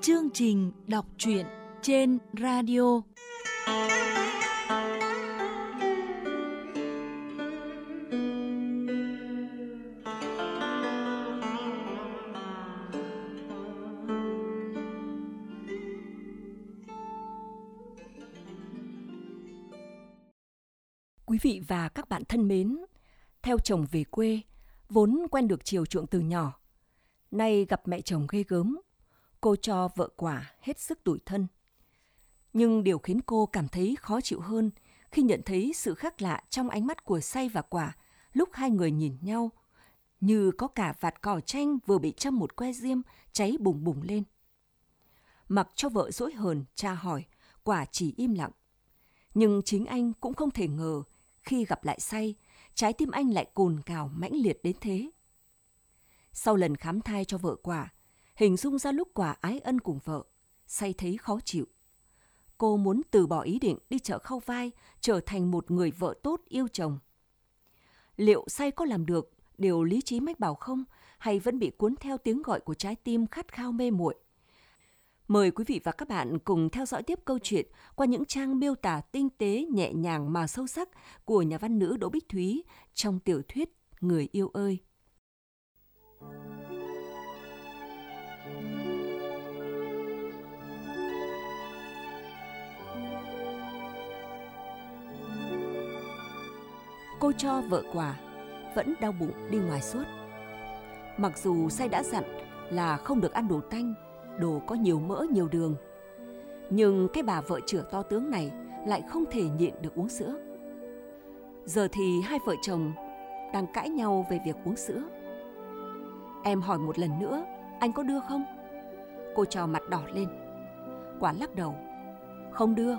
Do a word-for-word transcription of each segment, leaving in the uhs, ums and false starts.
Chương trình đọc truyện trên radio. Quý vị và các bạn thân mến, theo chồng về quê, vốn quen được chiều chuộng từ nhỏ. Nay gặp mẹ chồng ghê gớm, cô cho vợ quả hết sức tủi thân. Nhưng điều khiến cô cảm thấy khó chịu hơn khi nhận thấy sự khác lạ trong ánh mắt của Say và Quả lúc hai người nhìn nhau, như có cả vạt cỏ chanh vừa bị châm một que diêm cháy bùng bùng lên. Mặc cho vợ dỗi hờn tra hỏi, Quả chỉ im lặng. Nhưng chính anh cũng không thể ngờ khi gặp lại Say, trái tim anh lại cồn cào mãnh liệt đến thế. Sau lần khám thai cho vợ Quả, hình dung ra lúc Quả ái ân cùng vợ, Say thấy khó chịu. Cô muốn từ bỏ ý định đi chợ khâu vai, trở thành một người vợ tốt yêu chồng. Liệu Say có làm được điều lý trí mách bảo không, hay vẫn bị cuốn theo tiếng gọi của trái tim khát khao mê muội? Mời quý vị và các bạn cùng theo dõi tiếp câu chuyện qua những trang miêu tả tinh tế, nhẹ nhàng mà sâu sắc của nhà văn nữ Đỗ Bích Thúy trong tiểu thuyết Người yêu ơi. Cô cho vợ Quả vẫn đau bụng đi ngoài suốt. Mặc dù Say đã dặn là không được ăn đồ tanh, đồ có nhiều mỡ nhiều đường, nhưng cái bà vợ chửa to tướng này lại không thể nhịn được uống sữa. Giờ thì hai vợ chồng đang cãi nhau về việc uống sữa. Em hỏi một lần nữa, anh có đưa không? Cô cho mặt đỏ lên. Quả lắc đầu, không đưa.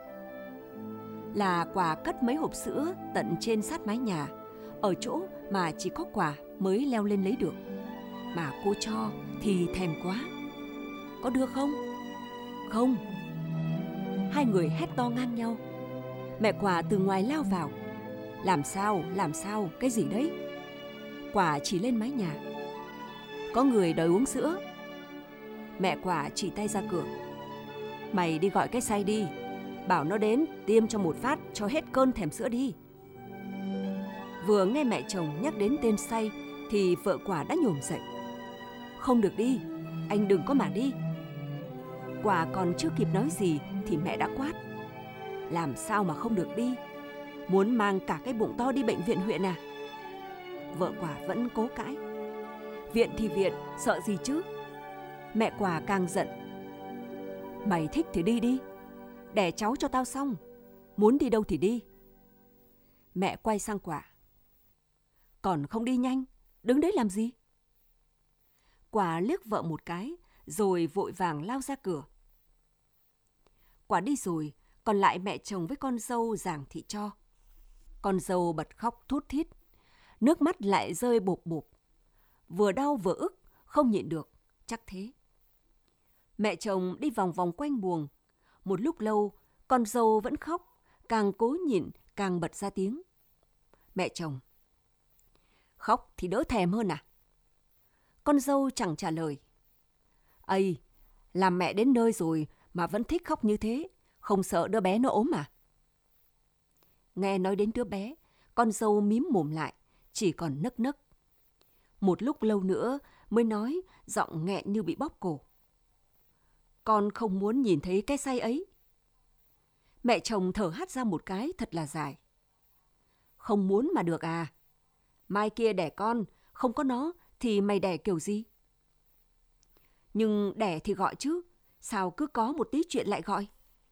Là Quả cất mấy hộp sữa tận trên sát mái nhà, ở chỗ mà chỉ có Quả mới leo lên lấy được. Mà cô cho thì thèm quá. Có đưa không? Không. Hai người hét to ngang nhau. Mẹ Quả từ ngoài lao vào. Làm sao, làm sao, cái gì đấy? Quả chỉ lên mái nhà. Có người đòi uống sữa. Mẹ Quả chỉ tay ra cửa. Mày đi gọi cái Say đi, bảo nó đến tiêm cho một phát cho hết cơn thèm sữa đi. Vừa nghe mẹ chồng nhắc đến tên Say thì vợ Quả đã nhổm dậy. Không được đi, anh đừng có mà đi. Quả còn chưa kịp nói gì thì mẹ đã quát. Làm sao mà không được đi? Muốn mang cả cái bụng to đi bệnh viện huyện à? Vợ Quả vẫn cố cãi. Viện thì viện, sợ gì chứ? Mẹ Quả càng giận. Mày thích thì đi đi, đẻ cháu cho tao xong, muốn đi đâu thì đi. Mẹ quay sang Quả. Còn không đi nhanh, đứng đấy làm gì? Quả liếc vợ một cái, rồi vội vàng lao ra cửa. Quả đi rồi, còn lại mẹ chồng với con dâu Giàng Thị Cho. Con dâu bật khóc thút thít, nước mắt lại rơi bộp bộp. Vừa đau vừa ức, không nhịn được, chắc thế. Mẹ chồng đi vòng vòng quanh buồng. Một lúc lâu, con dâu vẫn khóc, càng cố nhịn càng bật ra tiếng. Mẹ chồng. Khóc thì đỡ thèm hơn à? Con dâu chẳng trả lời. Ây, làm mẹ đến nơi rồi mà vẫn thích khóc như thế, không sợ đứa bé nó ốm à? Nghe nói đến đứa bé, con dâu mím mồm lại, chỉ còn nấc nấc. Một lúc lâu nữa mới nói, giọng nghẹn như bị bóp cổ. Con không muốn nhìn thấy cái Say ấy. Mẹ chồng thở hắt ra một cái thật là dài. Không muốn mà được à? Mai kia đẻ con, không có nó thì mày đẻ kiểu gì? Nhưng đẻ thì gọi chứ, sao cứ có một tí chuyện lại gọi?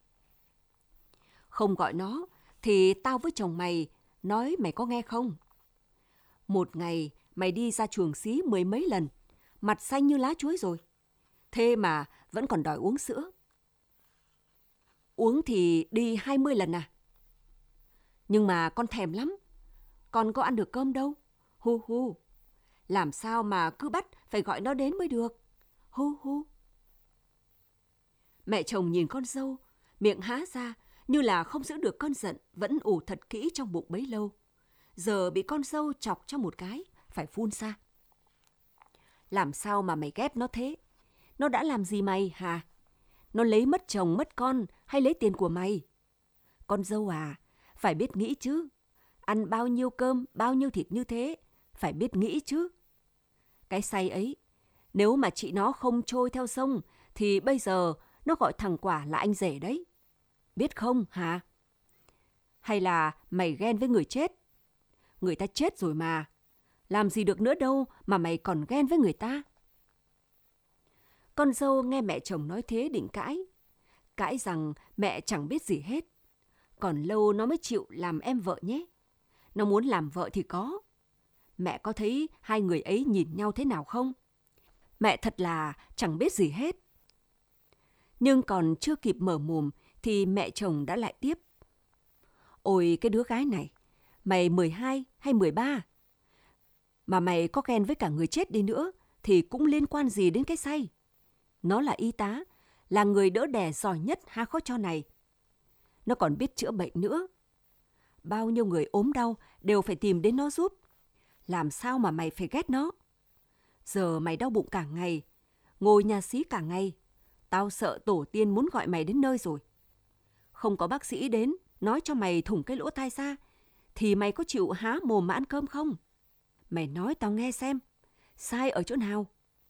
Không gọi nó thì tao với chồng mày nói mày có nghe không? Một ngày mày đi ra chuồng xí mười mấy lần, mặt xanh như lá chuối rồi. Thế mà vẫn còn đòi uống sữa. Uống thì đi hai mươi lần à? Nhưng mà con thèm lắm. Con có ăn được cơm đâu. Hu hu. Làm sao mà cứ bắt phải gọi nó đến mới được. Hu hu. Mẹ chồng nhìn con dâu, miệng há ra như là không giữ được cơn giận vẫn ủ thật kỹ trong bụng bấy lâu. Giờ bị con dâu chọc cho một cái, phải phun ra. Làm sao mà mày ghét nó thế? Nó đã làm gì mày hả? Nó lấy mất chồng mất con hay lấy tiền của mày? Con dâu à, phải biết nghĩ chứ. Ăn bao nhiêu cơm, bao nhiêu thịt như thế, phải biết nghĩ chứ. Cái say ấy, nếu mà chị nó không trôi theo sông, thì bây giờ nó gọi thằng Quả là anh rể đấy. Biết không hả? Hay là mày ghen với người chết? Người ta chết rồi mà. Làm gì được nữa đâu mà mày còn ghen với người ta. Con dâu nghe mẹ chồng nói thế định cãi. Cãi rằng mẹ chẳng biết gì hết. Còn lâu nó mới chịu làm em vợ nhé. Nó muốn làm vợ thì có. Mẹ có thấy hai người ấy nhìn nhau thế nào không? Mẹ thật là chẳng biết gì hết. Nhưng còn chưa kịp mở mồm thì mẹ chồng đã lại tiếp. Ôi cái đứa gái này, mày mười hai hay mười ba? Mà mày có ghen với cả người chết đi nữa thì cũng liên quan gì đến cái say? Nó là y tá, là người đỡ đẻ giỏi nhất ha khó cho này. Nó còn biết chữa bệnh nữa. Bao nhiêu người ốm đau đều phải tìm đến nó giúp. Làm sao mà mày phải ghét nó? Giờ mày đau bụng cả ngày, ngồi nhà xí cả ngày. Tao sợ tổ tiên muốn gọi mày đến nơi rồi. Không có bác sĩ đến nói cho mày thủng cái lỗ tai ra, thì mày có chịu há mồm mà ăn cơm không? Mày nói tao nghe xem, sai ở chỗ nào?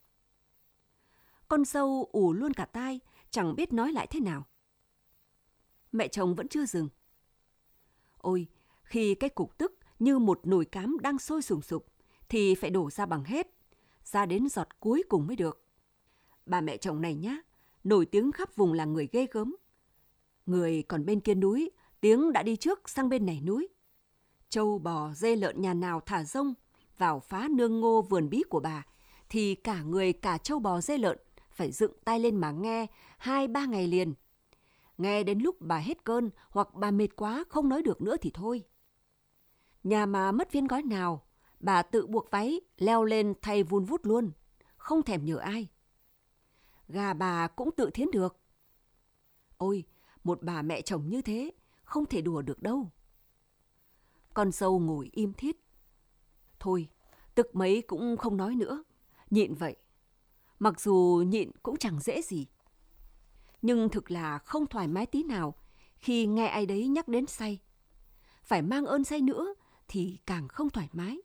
Con dâu ù luôn cả tai, chẳng biết nói lại thế nào. Mẹ chồng vẫn chưa dừng. Ôi, khi cái cục tức như một nồi cám đang sôi sùng sục, thì phải đổ ra bằng hết, ra đến giọt cuối cùng mới được. Bà mẹ chồng này nhá, nổi tiếng khắp vùng là người ghê gớm. Người còn bên kia núi, tiếng đã đi trước sang bên này núi. Trâu bò, dê lợn nhà nào thả rông vào phá nương ngô vườn bí của bà, thì cả người cả trâu bò dê lợn phải dựng tay lên mà nghe hai ba ngày liền. Nghe đến lúc bà hết cơn hoặc bà mệt quá không nói được nữa thì thôi. Nhà mà mất viên gói nào, bà tự buộc váy leo lên thay vun vút luôn, không thèm nhờ ai. Gà bà cũng tự thiến được. Ôi, một bà mẹ chồng như thế không thể đùa được đâu. Con dâu ngồi im thít. Thôi, tức mấy cũng không nói nữa, nhịn vậy. Mặc dù nhịn cũng chẳng dễ gì. Nhưng thực là không thoải mái tí nào khi nghe ai đấy nhắc đến say. Phải mang ơn say nữa thì càng không thoải mái.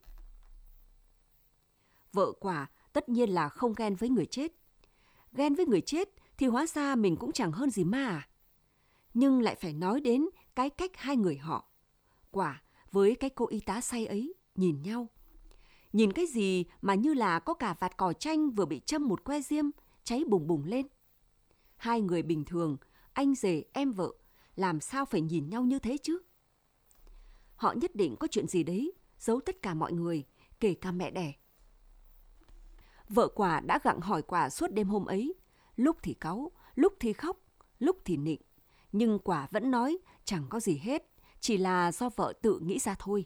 Vợ Quả tất nhiên là không ghen với người chết. Ghen với người chết thì hóa ra mình cũng chẳng hơn gì ma à. Nhưng lại phải nói đến cái cách hai người họ, Quả với cái cô y tá say ấy, nhìn nhau. Nhìn cái gì mà như là có cả vạt cỏ chanh vừa bị châm một que diêm, cháy bùng bùng lên. Hai người bình thường, anh rể, em vợ, làm sao phải nhìn nhau như thế chứ? Họ nhất định có chuyện gì đấy, giấu tất cả mọi người, kể cả mẹ đẻ. Vợ Quả đã gặng hỏi Quả suốt đêm hôm ấy, lúc thì cáu, lúc thì khóc, lúc thì nịnh. Nhưng Quả vẫn nói chẳng có gì hết, chỉ là do vợ tự nghĩ ra thôi.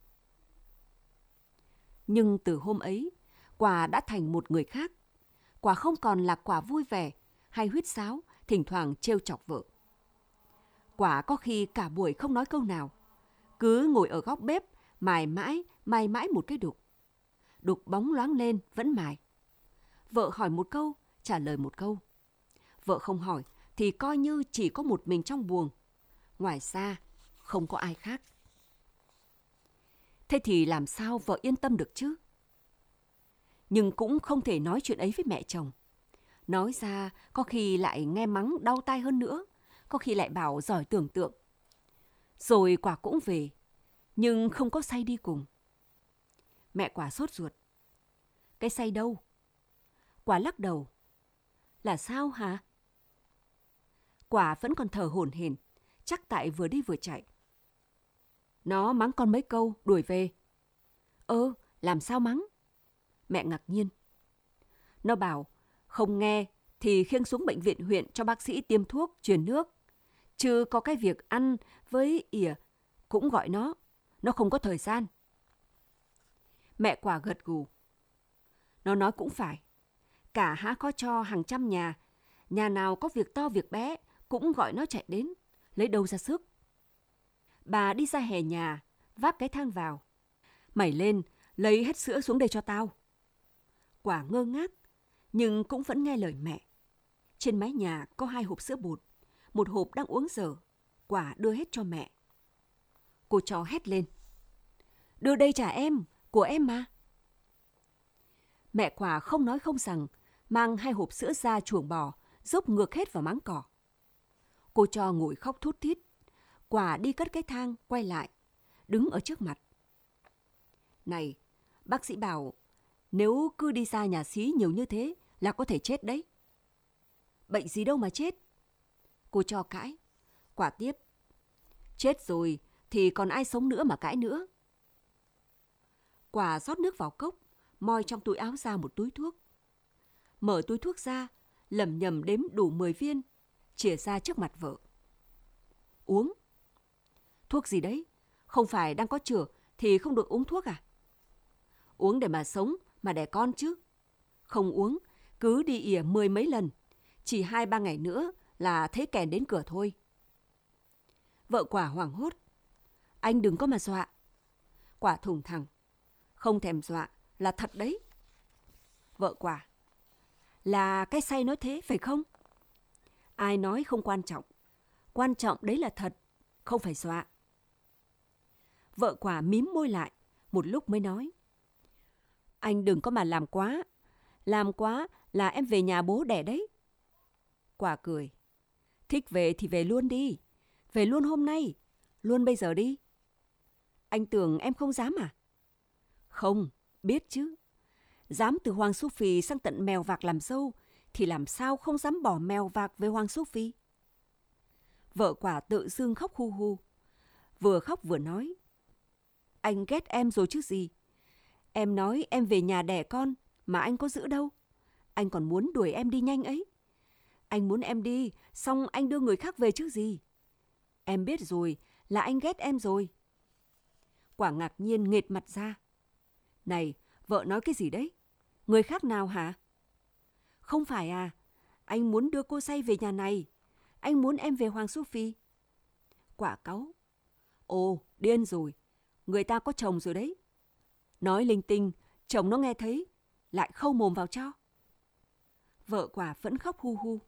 Nhưng từ hôm ấy, Quả đã thành một người khác. Quả không còn là Quả vui vẻ hay huýt sáo, thỉnh thoảng trêu chọc vợ. Quả có khi cả buổi không nói câu nào, cứ ngồi ở góc bếp mài mãi, mài mãi một cái đục. Đục bóng loáng lên vẫn mài. Vợ hỏi một câu, trả lời một câu. Vợ không hỏi thì coi như chỉ có một mình trong buồng. Ngoài ra, không có ai khác. Thế thì làm sao vợ yên tâm được chứ? Nhưng cũng không thể nói chuyện ấy với mẹ chồng. Nói ra có khi lại nghe mắng đau tai hơn nữa, có khi lại bảo giỏi tưởng tượng. Rồi Quả cũng về, nhưng không có say đi cùng. Mẹ Quả sốt ruột. Cái say đâu? Quả lắc đầu. Là sao hả? Quả vẫn còn thở hổn hển, chắc tại vừa đi vừa chạy. Nó mắng con mấy câu, đuổi về. Ơ, làm sao mắng? Mẹ ngạc nhiên. Nó bảo, không nghe thì khiêng xuống bệnh viện huyện cho bác sĩ tiêm thuốc, truyền nước. Chứ có cái việc ăn với ỉa, cũng gọi nó. Nó không có thời gian. Mẹ Quả gật gù. Nó nói cũng phải. Cả há có cho hàng trăm nhà. Nhà nào có việc to việc bé cũng gọi nó chạy đến. Lấy đâu ra sức. Bà đi ra hè nhà, vác cái thang vào. Mày lên, lấy hết sữa xuống đây cho tao. Quả ngơ ngác. nhưng cũng vẫn nghe lời mẹ. Trên mái nhà có hai hộp sữa bột, một hộp đang uống dở. Quả đưa hết cho mẹ. Cô cho hét lên: đưa đây trả em, của em mà. Mẹ Quả không nói không rằng, mang hai hộp sữa ra chuồng bò, dốc ngược hết vào máng cỏ. Cô cho ngồi khóc thút thít. Quả đi cất cái thang, quay lại, đứng ở trước mặt. Này, bác sĩ bảo nếu cứ đi xa nhà xí nhiều như thế là có thể chết đấy. Bệnh gì đâu mà chết. Cô cho cãi. Quả tiếp: chết rồi thì còn ai sống nữa mà cãi nữa. Quả rót nước vào cốc, moi trong túi áo ra một túi thuốc. Mở túi thuốc ra, lẩm nhẩm đếm đủ mười viên, chìa ra trước mặt vợ. Uống. Thuốc gì đấy? Không phải đang có chữa thì không được uống thuốc à? Uống để mà sống, mà đẻ con chứ. Không uống, cứ đi ỉa mười mấy lần. Chỉ hai ba ngày nữa là thấy kèn đến cửa thôi. Vợ Quả hoảng hốt. Anh đừng có mà dọa. Quả thùng thẳng. Không thèm dọa, là thật đấy. Vợ Quả: là cái say nói thế phải không? Ai nói không quan trọng. Quan trọng đấy là thật, không phải dọa. Vợ Quả mím môi lại, một lúc mới nói: anh đừng có mà làm quá. Làm quá là em về nhà bố đẻ đấy. Quả cười: thích về thì về luôn đi. Về luôn hôm nay. Luôn bây giờ đi. Anh tưởng em không dám à? Không, biết chứ. Dám từ Hoàng Su Phì sang tận Mèo Vạc làm dâu thì làm sao không dám bỏ Mèo Vạc với Hoàng Su Phì. Vợ Quả tự dưng khóc hu hu. Vừa khóc vừa nói: anh ghét em rồi chứ gì. Em nói em về nhà đẻ con mà anh có giữ đâu. Anh còn muốn đuổi em đi nhanh ấy. Anh muốn em đi, xong anh đưa người khác về chứ gì. Em biết rồi, là anh ghét em rồi. Quả ngạc nhiên nghệt mặt ra. Này, vợ nói cái gì đấy? Người khác nào hả? Không phải à, anh muốn đưa cô Say về nhà này. Anh muốn em về Hoàng Su Phì. Quả cáu. Ồ, điên rồi. Người ta có chồng rồi đấy. Nói linh tinh, chồng nó nghe thấy, lại khâu mồm vào cho. Vợ Quả vẫn khóc hu hu.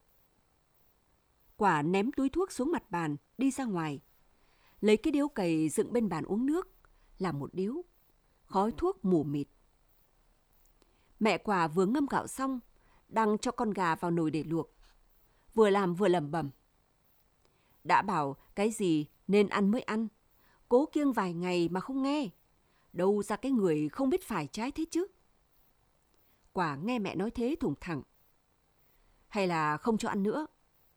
Quả ném túi thuốc xuống mặt bàn, đi ra ngoài. Lấy cái điếu cày dựng bên bàn uống nước, làm một điếu. Khói thuốc mù mịt. Mẹ Quả vừa ngâm gạo xong, đang cho con gà vào nồi để luộc. Vừa làm vừa lẩm bẩm. Đã bảo cái gì nên ăn mới ăn. Cố kiêng vài ngày mà không nghe. Đâu ra cái người không biết phải trái thế chứ. Quả nghe mẹ nói thế thủng thẳng. Hay là không cho ăn nữa?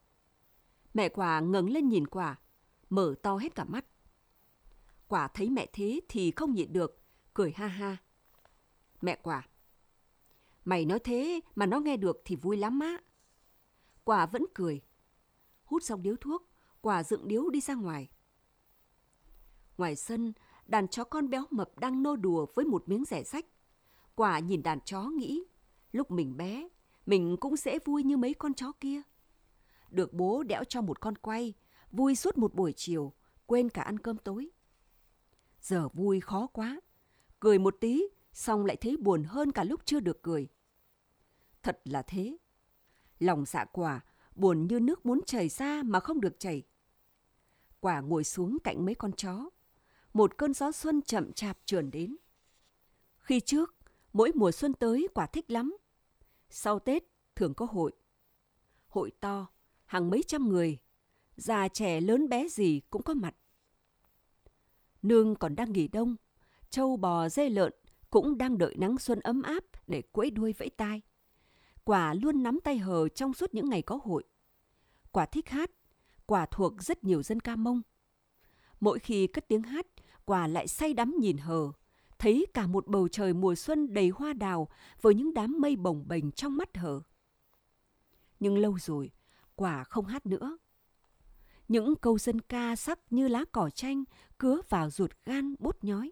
Mẹ Quả ngẩng lên nhìn Quả, mở to hết cả mắt. Quả thấy mẹ thế thì không nhịn được, cười ha ha. Mẹ Quả: mày nói thế mà nó nghe được thì vui lắm á. Quả vẫn cười. Hút xong điếu thuốc, Quả dựng điếu đi ra ngoài. Ngoài sân, đàn chó con béo mập đang nô đùa với một miếng rẻ rách. Quả nhìn đàn chó nghĩ, lúc mình bé, mình cũng dễ vui như mấy con chó kia. Được bố đẽo cho một con quay, vui suốt một buổi chiều, quên cả ăn cơm tối. Giờ vui khó quá, cười một tí, xong lại thấy buồn hơn cả lúc chưa được cười. Thật là thế. Lòng dạ Quả buồn như nước muốn chảy ra mà không được chảy. Quả ngồi xuống cạnh mấy con chó. Một cơn gió xuân chậm chạp trườn đến. Khi trước, mỗi mùa xuân tới Quả thích lắm. Sau Tết thường có hội. Hội to, hàng mấy trăm người, già trẻ lớn bé gì cũng có mặt. Nương còn đang nghỉ đông, trâu bò dê lợn cũng đang đợi nắng xuân ấm áp để quẫy đuôi vẫy tai. Quả luôn nắm tay hờ trong suốt những ngày có hội. Quả thích hát, Quả thuộc rất nhiều dân ca Mông. Mỗi khi cất tiếng hát, Quả lại say đắm nhìn hờ, thấy cả một bầu trời mùa xuân đầy hoa đào với những đám mây bồng bềnh trong mắt hờ. Nhưng lâu rồi, Quả không hát nữa. Những câu dân ca sắc như lá cỏ chanh cứa vào ruột gan bút nhói.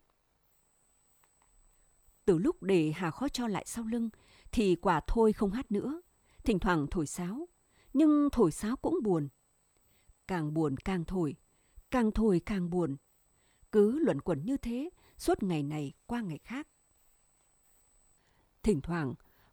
Từ lúc để Hà Khó Cho lại sau lưng thì Quả thôi không hát nữa. Thỉnh thoảng thổi sáo, nhưng thổi sáo cũng buồn. Càng buồn càng thổi, càng thổi càng buồn. Cứ luẩn quẩn như thế suốt ngày này qua ngày khác. Thỉnh thoảng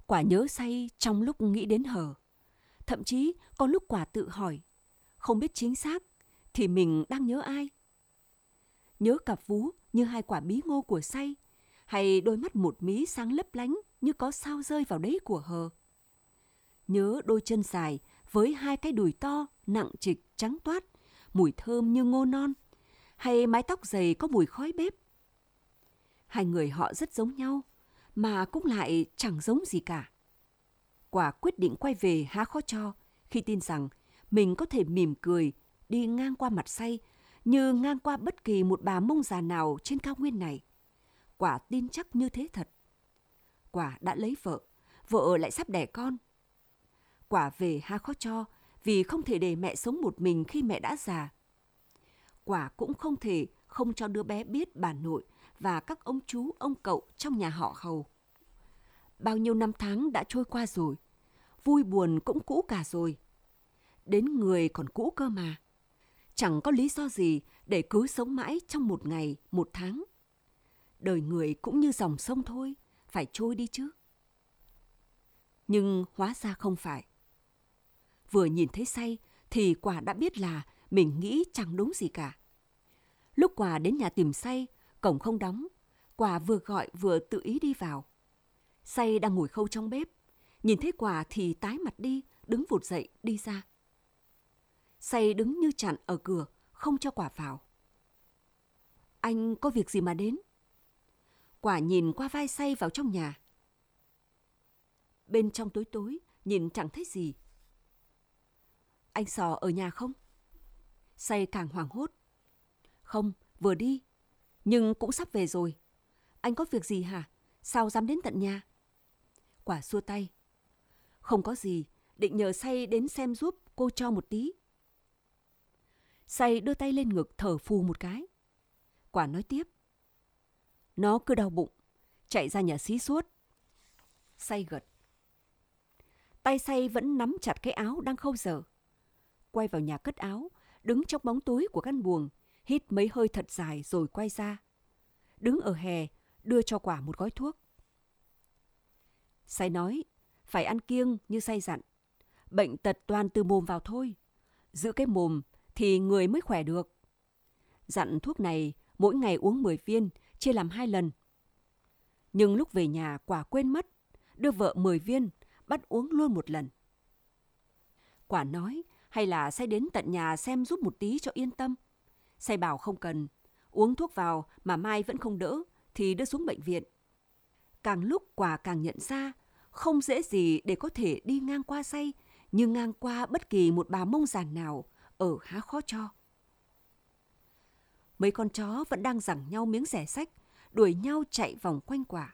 Quả nhớ Say trong lúc nghĩ đến Hờ. Thậm chí có lúc Quả tự hỏi, không biết chính xác thì mình đang nhớ ai? Nhớ cặp vú như hai quả bí ngô của Say, hay đôi mắt một mí sáng lấp lánh như có sao rơi vào đấy của Hờ? Nhớ đôi chân dài với hai cái đùi to, nặng trịch, trắng toát, mùi thơm như ngô non, hay mái tóc dày có mùi khói bếp? Hai người họ rất giống nhau, mà cũng lại chẳng giống gì cả. Quả quyết định quay về há khó cho khi tin rằng mình có thể mỉm cười đi ngang qua mặt Say như ngang qua bất kỳ một bà mông già nào trên cao nguyên này. Quả tin chắc như thế thật. Quả đã lấy vợ, vợ lại sắp đẻ con. Quả về há khó cho vì không thể để mẹ sống một mình khi mẹ đã già. Quả cũng không thể không cho đứa bé biết bà nội và các ông chú, ông cậu trong nhà họ Hầu. Bao nhiêu năm tháng đã trôi qua rồi, vui buồn cũng cũ cả rồi. Đến người còn cũ cơ mà. Chẳng có lý do gì để cứ sống mãi trong một ngày, một tháng. Đời người cũng như dòng sông thôi, phải trôi đi chứ. Nhưng hóa ra không phải. Vừa nhìn thấy Say thì Quả đã biết là mình nghĩ chẳng đúng gì cả. Lúc Quả đến nhà tìm Say, cổng không đóng. Quả vừa gọi vừa tự ý đi vào. Say đang ngồi khâu trong bếp. Nhìn thấy Quả thì tái mặt đi, đứng vụt dậy đi ra. Say đứng như chặn ở cửa, không cho Quả vào. Anh có việc gì mà đến? Quả nhìn qua vai Say vào trong nhà. Bên trong tối tối, nhìn chẳng thấy gì. Anh Sò ở nhà không? Say càng hoảng hốt. Không, vừa đi, nhưng cũng sắp về rồi. Anh có việc gì hả? Sao dám đến tận nhà? Quả xua tay. Không có gì, định nhờ Say đến xem giúp cô cho một tí. Say đưa tay lên ngực thở phù một cái. Quả nói tiếp. Nó cứ đau bụng, chạy ra nhà xí suốt. Say gật. Tay Say vẫn nắm chặt cái áo đang khâu dở. Quay vào nhà cất áo, đứng trong bóng tối của căn buồng, hít mấy hơi thật dài rồi quay ra. Đứng ở hè, đưa cho Quả một gói thuốc. Say nói, phải ăn kiêng như Say dặn. Bệnh tật toàn từ mồm vào thôi. Giữ cái mồm thì người mới khỏe được. Dặn thuốc này mỗi ngày uống mười viên, chia làm hai lần. Nhưng lúc về nhà Quả quên mất, đưa vợ mười viên, bắt uống luôn một lần. Quả nói, hay là Say đến tận nhà xem giúp một tí cho yên tâm. Say bảo không cần, uống thuốc vào mà mai vẫn không đỡ thì đưa xuống bệnh viện. Càng lúc Quả càng nhận ra, không dễ gì để có thể đi ngang qua Say như ngang qua bất kỳ một bà mông già nào ở há khó cho. Mấy con chó vẫn đang giằng nhau miếng rẻ xách, đuổi nhau chạy vòng quanh Quả.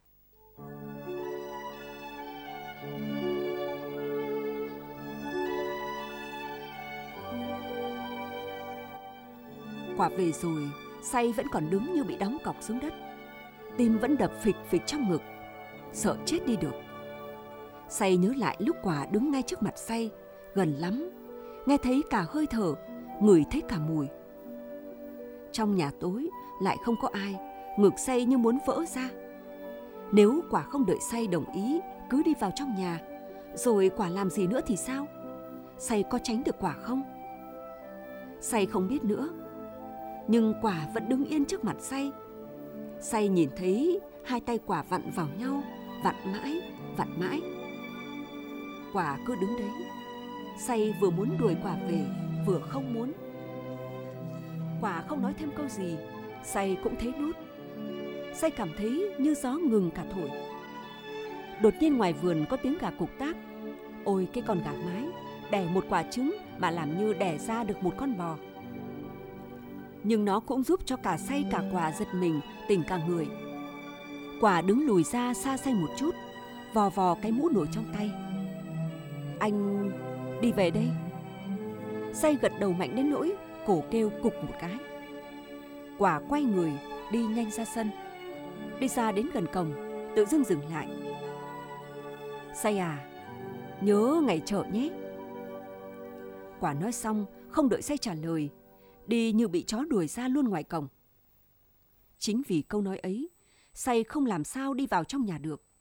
Quả về rồi, Say vẫn còn đứng như bị đóng cọc xuống đất. Tim vẫn đập phịch phịch trong ngực, sợ chết đi được. Say nhớ lại lúc Quả đứng ngay trước mặt Say, gần lắm, nghe thấy cả hơi thở, ngửi thấy cả mùi. Trong nhà tối lại không có ai, ngực Say như muốn vỡ ra. Nếu Quả không đợi Say đồng ý cứ đi vào trong nhà, rồi Quả làm gì nữa thì sao? Say có tránh được Quả không? Say không biết nữa. Nhưng Quả vẫn đứng yên trước mặt Say. Say nhìn thấy hai tay Quả vặn vào nhau, vặn mãi, vặn mãi. Quả cứ đứng đấy. Say vừa muốn đuổi Quả về, vừa không muốn. Quả không nói thêm câu gì, Say cũng thấy nốt. Say cảm thấy như gió ngừng cả thổi. Đột nhiên ngoài vườn có tiếng gà cục tác. Ôi cái con gà mái, đẻ một quả trứng mà làm như đẻ ra được một con bò. Nhưng nó cũng giúp cho cả Say cả Quả giật mình, tỉnh cả người. Quả đứng lùi ra xa Say một chút, vò vò cái mũ nổi trong tay. Anh đi về đây. Say gật đầu mạnh đến nỗi cổ kêu cục một cái. Quả quay người đi nhanh ra sân. Đi ra đến gần cổng, tự dưng dừng lại. Say à, nhớ ngày chợ nhé. Quả nói xong không đợi Say trả lời, đi như bị chó đuổi ra luôn ngoài cổng. Chính vì câu nói ấy, Say không làm sao đi vào trong nhà được.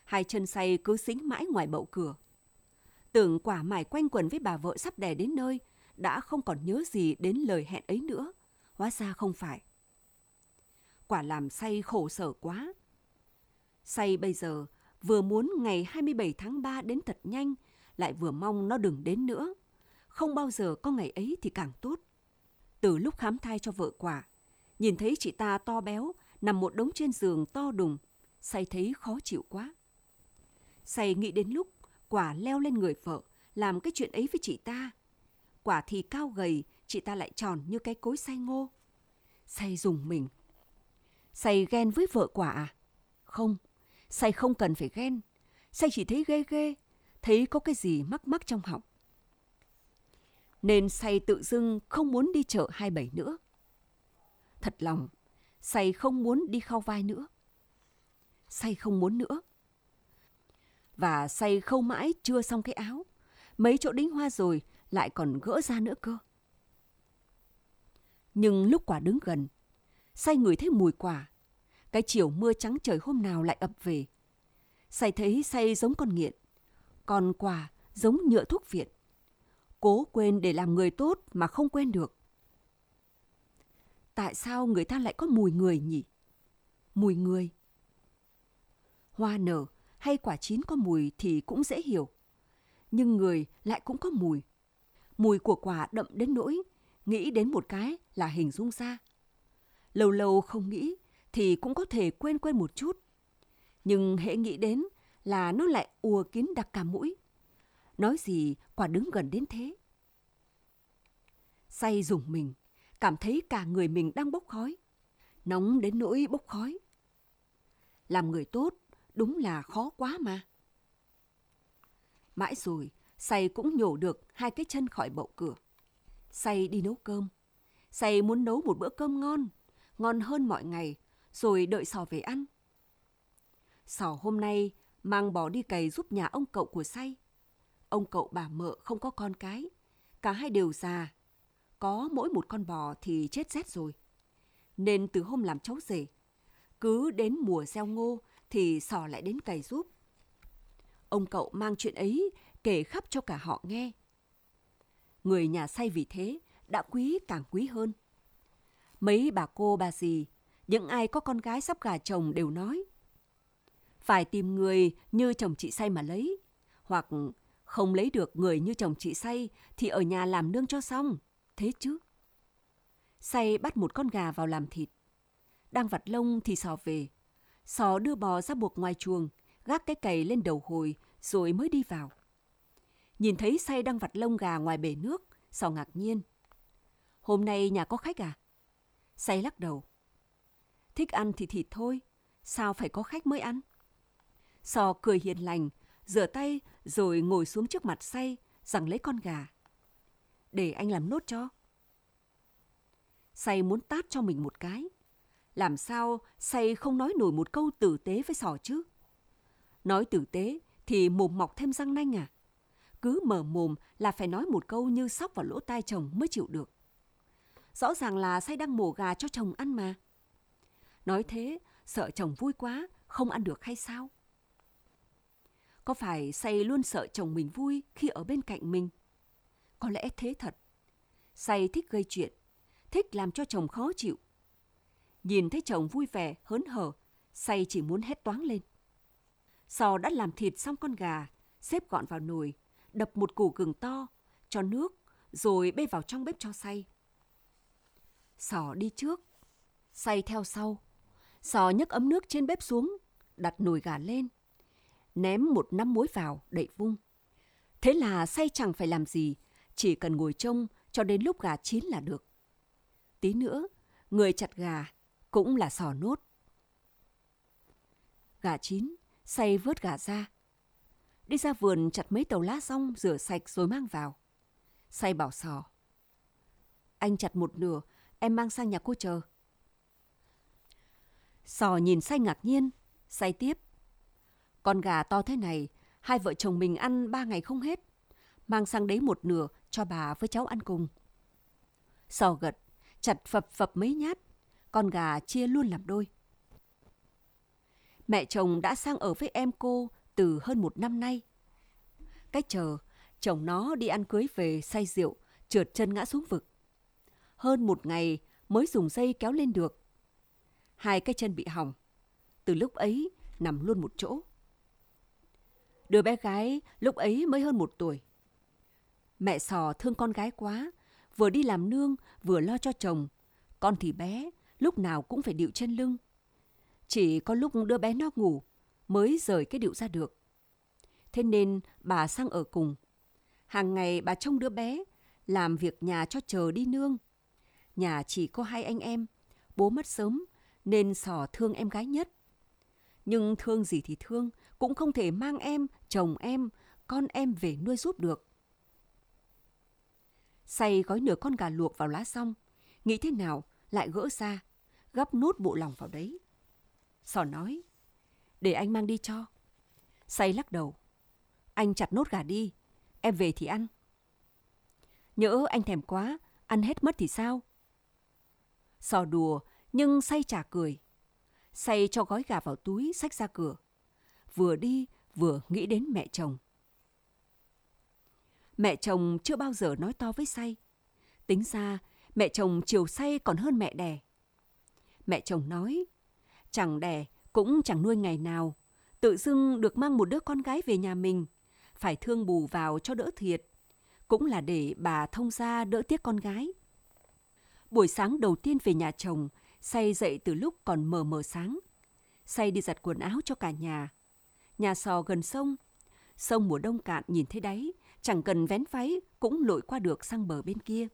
Hai chân Say cứ xính mãi ngoài bậu cửa. Tưởng Quả mải quanh quẩn với bà vợ sắp đẻ đến nơi, đã không còn nhớ gì đến lời hẹn ấy nữa. Hóa ra không phải. Quả làm Say khổ sở quá. Say bây giờ vừa muốn ngày hai mươi bảy tháng ba đến thật nhanh, lại vừa mong nó đừng đến nữa. Không bao giờ có ngày ấy thì càng tốt. Từ lúc khám thai cho vợ Quả, nhìn thấy chị ta to béo, nằm một đống trên giường to đùng, Say thấy khó chịu quá. Say nghĩ đến lúc Quả leo lên người vợ, làm cái chuyện ấy với chị ta. Quả thì cao gầy, chị ta lại tròn như cái cối xay ngô. Say rùng mình. Say ghen với vợ Quả à? Không, Say không cần phải ghen. Say chỉ thấy ghê ghê, thấy có cái gì mắc mắc trong họng. Nên Say tự dưng không muốn đi chợ hai mươi bảy nữa. Thật lòng, Say không muốn đi khâu vai nữa. Say không muốn nữa. Và Say khâu mãi chưa xong cái áo. Mấy chỗ đính hoa rồi lại còn gỡ ra nữa cơ. Nhưng lúc Quả đứng gần, Say ngửi thấy mùi quả. Cái chiều mưa trắng trời hôm nào lại ập về. Say thấy Say giống con nghiện, còn Quả giống nhựa thuốc viện. Cố quên để làm người tốt mà không quên được. Tại sao người ta lại có mùi người nhỉ? Mùi người. Hoa nở hay quả chín có mùi thì cũng dễ hiểu. Nhưng người lại cũng có mùi. Mùi của quả đậm đến nỗi nghĩ đến một cái là hình dung ra. Lâu lâu không nghĩ thì cũng có thể quên quên một chút. Nhưng hễ nghĩ đến là nó lại ùa kín đặc cả mũi. Nói gì Quả đứng gần đến thế. Say rùng mình, cảm thấy cả người mình đang bốc khói. Nóng đến nỗi bốc khói. Làm người tốt đúng là khó quá mà. Mãi rồi, Say cũng nhổ được hai cái chân khỏi bậu cửa. Say đi nấu cơm. Say muốn nấu một bữa cơm ngon, ngon hơn mọi ngày, rồi đợi Sò về ăn. Sò hôm nay mang bò đi cày giúp nhà ông cậu của Say. Ông cậu bà Mợ không có con cái, cả hai đều già. Có mỗi một con bò thì chết rét rồi. Nên từ hôm làm cháu rể, cứ đến mùa gieo ngô thì Sò lại đến cày giúp. Ông cậu mang chuyện ấy kể khắp cho cả họ nghe. Người nhà Say vì thế đã quý càng quý hơn. Mấy bà cô bà dì, những ai có con gái sắp gả chồng đều nói: phải tìm người như chồng chị Say mà lấy, hoặc không lấy được người như chồng chị Say thì ở nhà làm nương cho xong, thế chứ. Say bắt một con gà vào làm thịt. Đang vặt lông thì Sò về. Sò đưa bò ra buộc ngoài chuồng, gác cái cày lên đầu hồi rồi mới đi vào. Nhìn thấy Say đang vặt lông gà ngoài bể nước, Sò ngạc nhiên. Hôm nay nhà có khách à? Say lắc đầu. Thích ăn thì thịt thôi, sao phải có khách mới ăn? Sò cười hiền lành, rửa tay rồi ngồi xuống trước mặt Say, giằng lấy con gà. Để anh làm nốt cho. Say muốn tát cho mình một cái. Làm sao Say không nói nổi một câu tử tế với Sò chứ? Nói tử tế thì mồm mọc thêm răng nanh à? Cứ mở mồm là phải nói một câu như sóc vào lỗ tai chồng mới chịu được. Rõ ràng là Say đang mổ gà cho chồng ăn mà. Nói thế sợ chồng vui quá, không ăn được hay sao? Có phải Say luôn sợ chồng mình vui khi ở bên cạnh mình? Có lẽ thế thật. Say thích gây chuyện, thích làm cho chồng khó chịu. Nhìn thấy chồng vui vẻ, hớn hở, Say chỉ muốn hét toáng lên. Sò đã làm thịt xong con gà, xếp gọn vào nồi, đập một củ gừng to, cho nước, rồi bê vào trong bếp cho Say. Sò đi trước, Say theo sau. Sò nhấc ấm nước trên bếp xuống, đặt nồi gà lên, ném một nắm muối vào, đậy vung. Thế là Say chẳng phải làm gì, chỉ cần ngồi trông cho đến lúc gà chín là được. Tí nữa, người chặt gà cũng là Sò nốt. Gà chín, Say vớt gà ra. Đi ra vườn chặt mấy tàu lá xong, rửa sạch rồi mang vào. Say bảo Sò: anh chặt một nửa, em mang sang nhà cô chờ. Sò nhìn Say ngạc nhiên. Say tiếp: con gà to thế này, hai vợ chồng mình ăn ba ngày không hết. Mang sang đấy một nửa cho bà với cháu ăn cùng. Sò gật, chặt phập phập mấy nhát. Con gà chia luôn làm đôi. Mẹ chồng đã sang ở với em cô từ hơn một năm nay. Cái chờ, chồng nó đi ăn cưới về say rượu, trượt chân ngã xuống vực. Hơn một ngày mới dùng dây kéo lên được. Hai cái chân bị hỏng. Từ lúc ấy nằm luôn một chỗ. Đứa bé gái lúc ấy mới hơn một tuổi. Mẹ Sò thương con gái quá, vừa đi làm nương vừa lo cho chồng. Con thì bé, lúc nào cũng phải điệu trên lưng. Chỉ có lúc đứa bé nó ngủ mới rời cái điệu ra được. Thế nên bà sang ở cùng. Hàng ngày bà trông đứa bé, làm việc nhà cho chờ đi nương. Nhà chỉ có hai anh em, bố mất sớm nên Sò thương em gái nhất. Nhưng thương gì thì thương, cũng không thể mang em, chồng em, con em về nuôi giúp được. Say gói nửa con gà luộc vào lá xong, nghĩ thế nào lại gỡ ra, gắp nốt bộ lòng vào đấy. Sò nói, để anh mang đi cho. Say lắc đầu, anh chặt nốt gà đi, em về thì ăn. Nhỡ anh thèm quá, ăn hết mất thì sao? Sò đùa, nhưng Say chả cười. Say cho gói gà vào túi, xách ra cửa. Vừa đi, vừa nghĩ đến mẹ chồng. Mẹ chồng chưa bao giờ nói to với Say. Tính ra, mẹ chồng chiều Say còn hơn mẹ đẻ. Mẹ chồng nói, chẳng đẻ cũng chẳng nuôi ngày nào. Tự dưng được mang một đứa con gái về nhà mình, phải thương bù vào cho đỡ thiệt. Cũng là để bà thông gia đỡ tiếc con gái. Buổi sáng đầu tiên về nhà chồng, Say dậy từ lúc còn mờ mờ sáng. Say đi giặt quần áo cho cả nhà. Nhà Sò gần sông. Sông mùa đông cạn nhìn thấy đáy, chẳng cần vén váy cũng lội qua được sang bờ bên kia.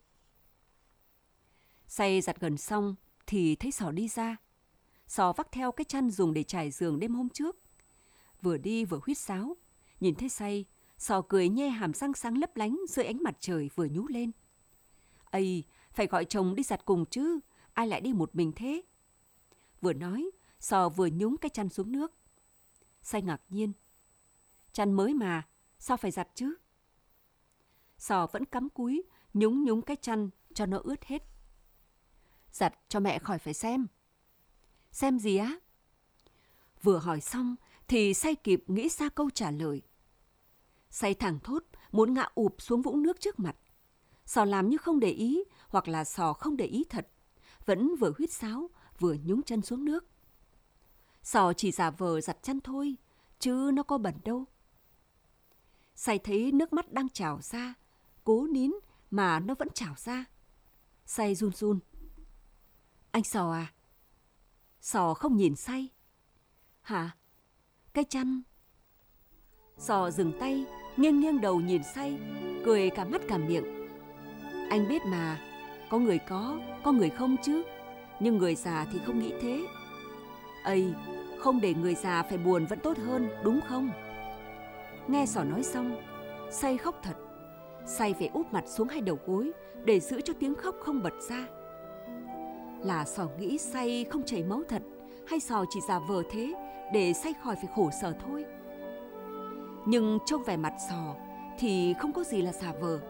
Say giặt gần xong thì thấy Sò đi ra. Sò vác theo cái chăn dùng để trải giường đêm hôm trước. Vừa đi vừa huýt sáo. Nhìn thấy Say, Sò cười nhe hàm răng sáng lấp lánh dưới ánh mặt trời vừa nhú lên. Ây, phải gọi chồng đi giặt cùng chứ, ai lại đi một mình thế? Vừa nói, Sò vừa nhúng cái chăn xuống nước. Say ngạc nhiên. Chăn mới mà, sao phải giặt chứ? Sò vẫn cắm cúi, nhúng nhúng cái chăn cho nó ướt hết. Giặt cho mẹ khỏi phải xem. Xem gì á? Vừa hỏi xong thì Say kịp nghĩ ra câu trả lời. Say thẳng thốt muốn ngã ụp xuống vũng nước trước mặt. Sò làm như không để ý, hoặc là Sò không để ý thật, vẫn vừa huýt sáo vừa nhúng chân xuống nước. Sò chỉ giả vờ giặt chăn thôi, chứ nó có bẩn đâu. Say thấy nước mắt đang trào ra, cố nín mà nó vẫn trào ra. Say run run. Anh Sò à? Sò không nhìn Say. Hả? Cái chăn? Sò dừng tay, nghiêng nghiêng đầu nhìn Say, cười cả mắt cả miệng. Anh biết mà, có người có, có người không chứ. Nhưng người già thì không nghĩ thế. Ây, không để người già phải buồn vẫn tốt hơn, đúng không? Nghe Sò nói xong, Say khóc thật. Say phải úp mặt xuống hai đầu gối để giữ cho tiếng khóc không bật ra. Là Sò nghĩ Say không chảy máu thật, hay Sò chỉ giả vờ thế để Say khỏi phải khổ sở thôi? Nhưng trông vẻ mặt Sò thì không có gì là giả vờ.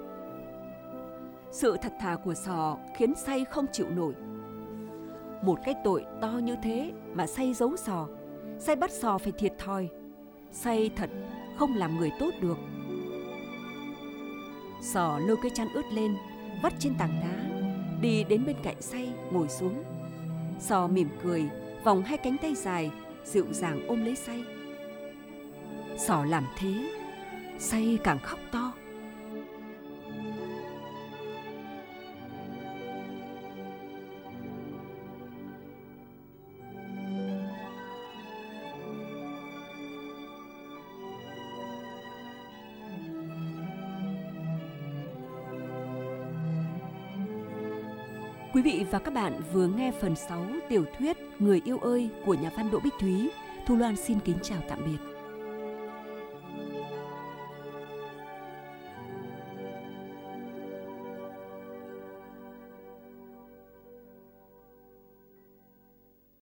Sự thật thà của Sò khiến Say không chịu nổi. Một cái tội to như thế mà Say giấu Sò, Say bắt Sò phải thiệt thòi. Say thật không làm người tốt được. Sò lôi cái chăn ướt lên, vắt trên tảng đá, đi đến bên cạnh Say ngồi xuống. Sò mỉm cười, vòng hai cánh tay dài, dịu dàng ôm lấy Say. Sò làm thế, Say càng khóc to. Quý vị và các bạn vừa nghe phần sáu tiểu thuyết Người yêu ơi của nhà văn Đỗ Bích Thúy. Thu Loan xin kính chào tạm biệt.